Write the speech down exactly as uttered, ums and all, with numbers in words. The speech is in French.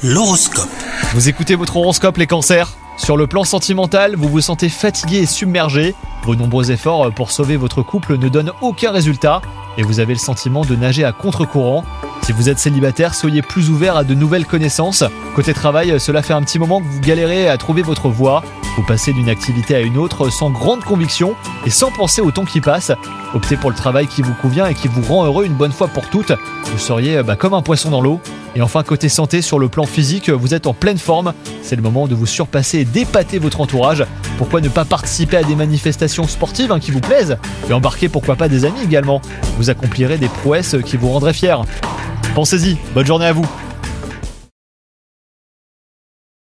L'horoscope. Vous écoutez votre horoscope les cancers. Sur le plan sentimental, vous vous sentez fatigué et submergé. Vos nombreux efforts pour sauver votre couple ne donnent aucun résultat et vous avez le sentiment de nager à contre-courant. Si vous êtes célibataire, soyez plus ouvert à de nouvelles connaissances. Côté travail, cela fait un petit moment que vous galérez à trouver votre voie. Vous passez d'une activité à une autre sans grande conviction et sans penser au temps qui passe. Optez pour le travail qui vous convient et qui vous rend heureux une bonne fois pour toutes. Vous seriez bah, comme un poisson dans l'eau. Et enfin, côté santé, sur le plan physique, vous êtes en pleine forme. C'est le moment de vous surpasser et d'épater votre entourage. Pourquoi ne pas participer à des manifestations sportives hein, qui vous plaisent et embarquer pourquoi pas des amis également. Vous accomplirez des prouesses qui vous rendraient fiers. Pensez-y, bonne journée à vous.